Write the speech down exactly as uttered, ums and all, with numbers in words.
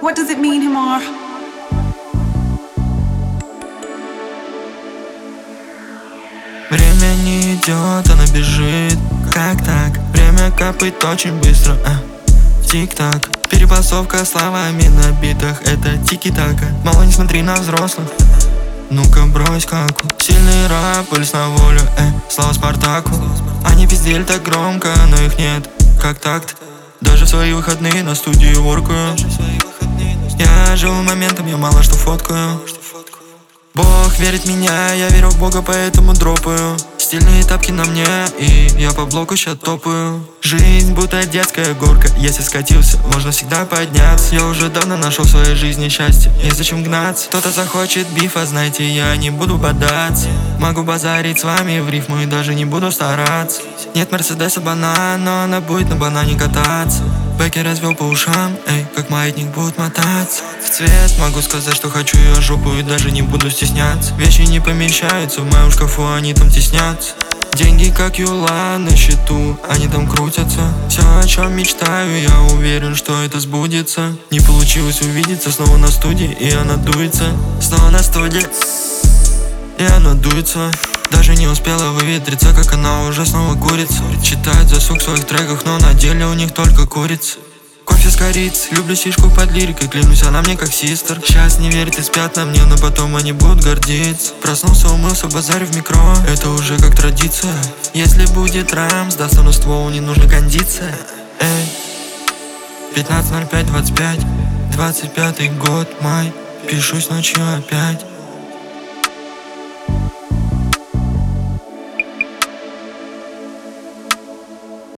What does it mean, Himar? Время не идет, оно бежит. Как так? Время капает очень быстро. а. Тик-так, перепасовка словами на битах. Это тики-така. Мало не смотри на взрослых. Ну-ка брось каку. Сильный рэп, пульс на волю, э, слава Спартаку. Они пиздели так громко, но их нет. Как так-то? Даже в свои выходные на студию воркую. Я живу моментом, я мало что фоткаю. Бог верит в меня, я верю в Бога, поэтому дропаю. Стильные тапки на мне, и я по блоку ща топаю. Жизнь будто детская горка, если скатился, можно всегда подняться. Я уже давно нашел в своей жизни счастье, незачем гнаться. Кто-то захочет бифа, знаете, я не буду бодаться. Могу базарить с вами в рифму и даже не буду стараться. Нет Мерседеса банан, но она будет на банане кататься. Бэки развел по ушам, эй, как маятник будет мотаться. В цвет могу сказать, что хочу ее жопу и даже не буду стесняться. Вещи не помещаются в моем шкафу, они там теснятся. Деньги как юла на счету, они там крутятся. Все, о чем мечтаю, я уверен, что это сбудется. Не получилось увидеться, снова на студии, и она дуется. Снова на студии, и она дуется. Даже не успела выветриться, как она уже снова курится. Читает засуг в своих треках, но на деле у них только курица. Кофе с корицей, люблю сишку под лирикой, клянусь, она мне как систер. Сейчас не верят и спят на мне, но потом они будут гордиться. Проснулся, умылся, базарю в микро, это уже как традиция. Если будет рамс, достану ствол, не нужна кондиция. Эй, пятнадцать ноль пять двадцать пять, двадцать пятый год, май, пишусь ночью опять.